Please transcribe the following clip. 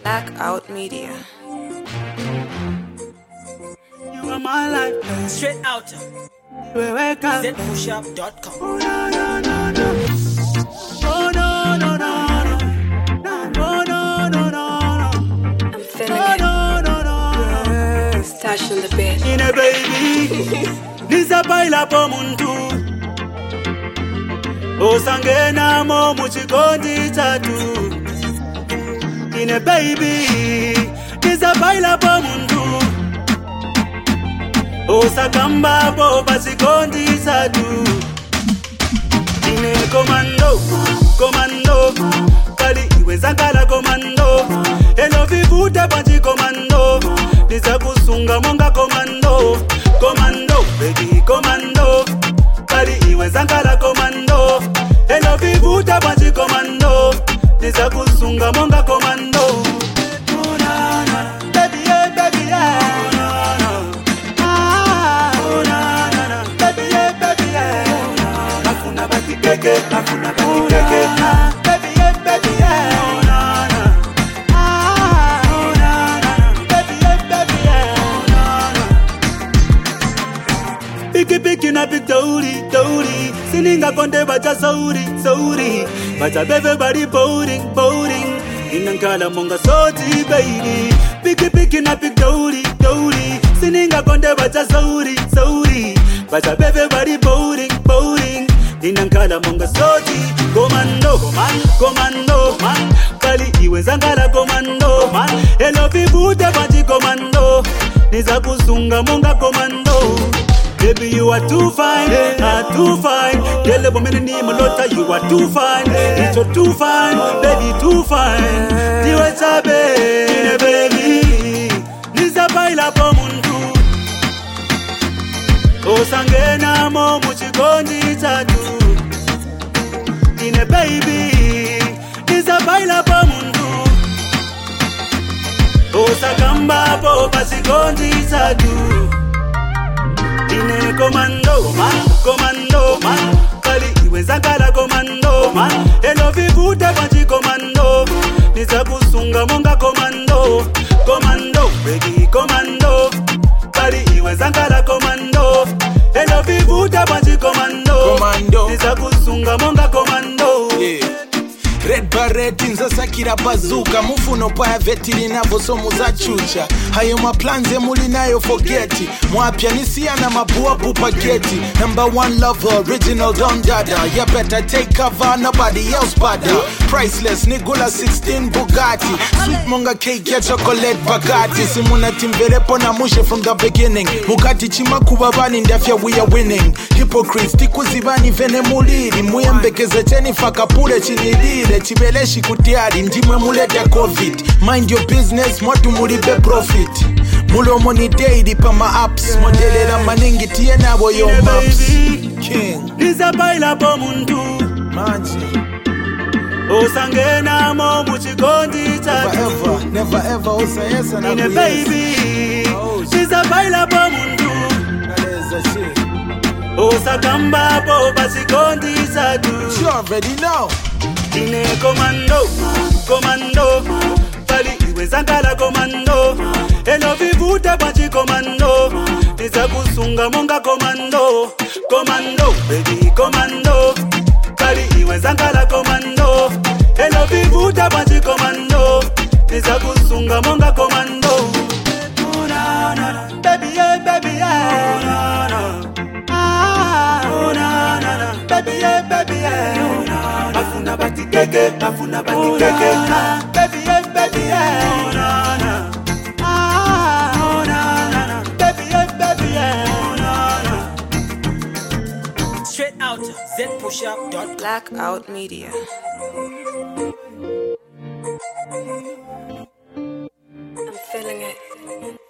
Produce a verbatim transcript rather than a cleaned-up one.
Blackout Media. You are my life. Straight out. We wake up. Z push up dot com. Oh no no no no. Oh no no no no. Oh no no no no. I'm feeling Oh it. no no no. Stash on the bed. In a baby. Nisa baila po muntu. Osangena mo muchikondi tatu. In a baby. Nisa baila po muntu. Osakamba po pasikondi tatu. Ine komando, komando. Kali iwe zangala komando. Elo vivuta panchi komando. Nisa kusunga monga komando. Komando, baby komando. Kali iwe zangala komando. Elo vivuta panchi komando. Nisa kusunga monga komando. Oh na na, baby yeah, baby yeah. Oh na na, ah, oh na na na, baby yeah, baby yeah. Oh na na, afuna bati keke, afuna bati keke, ah, baby yeah, baby yeah. Oh na na, ah, oh na na na, baby yeah, baby yeah. Oh na na. Piki piki na big dori, dori. Sininga konde bacha sauri, sauri. Bacha bebe body boating, boating. Inankala monga soti baby. Piki piki na big dori, dori. Sininga konde bacha sauri, sauri. Bacha bebe body boating, boating. Inankala monga soti. Komando, komando, man. Kali iwe zangala komando, man. Elo vivute bachi komando. Niza kusunga monga komando. Baby, you are too fine, ah, too fine. Tell the woman in Malota, you are too fine. It's so too fine, baby, too fine. Diwe sabe, baby. Nisa baila po muntu. Osangena mo muchikondi tatu. Ine baby, nisa baila po muntu. Osakamba po pasikondi tatu. Ine komando, man, komando, man. Kali iwe zangala komando, man. Elo vivude panchi komando. Nisa kusunga monga komando. Komando, baby komando. Kali iwe zangala komando. Elo vivude panchi komando. Komando. Nisa kusunga monga komando. Yeah. Red barret nzasakira bazuka mufuno paya vetiri navo somu za chucha hayo maplanze muli nayo forgeti mwapya nisia na mabua bupageti number one lover original Don Dada you better take cover nobody else bada priceless nigula sixteen Bugatti sweet monga cake ya chocolate bagati simuna timberepo na mushe from the beginning mukati chima kubabani ndafya we are winning hypocrites tikuzibani vene muliri muyembekeze cheni fakapule chinilire chibeleshi kutiari ndimwe muleta covid mind your business mwatu mulibe profit mulomo ni daily pa ma apps modelera maningi tiye nabo yo maps king Nisa baila po muntu manji osangena mo muchikondi tatu. never ever never ever osayesa na Ine baby, Oh, nisa baila po muntu. naleza shit Osakamba po pasikondi tatu. you already know Ine komando, komando. Kali iwe zangala komando. Elo vivude panchi komando. Nisa kusunga monga komando. Komando, baby komando. Kali iwe zangala komando. Elo vivude panchi komando. Nisa kusunga monga komando. Oh na na, baby yeah, baby yeah. Oh na na, ah, oh na na, baby yeah, baby yeah. Oh na na, afuna bati keke, afuna bati keke, ah, baby yeah, baby yeah. Oh na na, ah, oh na na, baby yeah, baby yeah. Oh na na. Straight out. Z push up dot com. Blackout Media. I'm feeling it.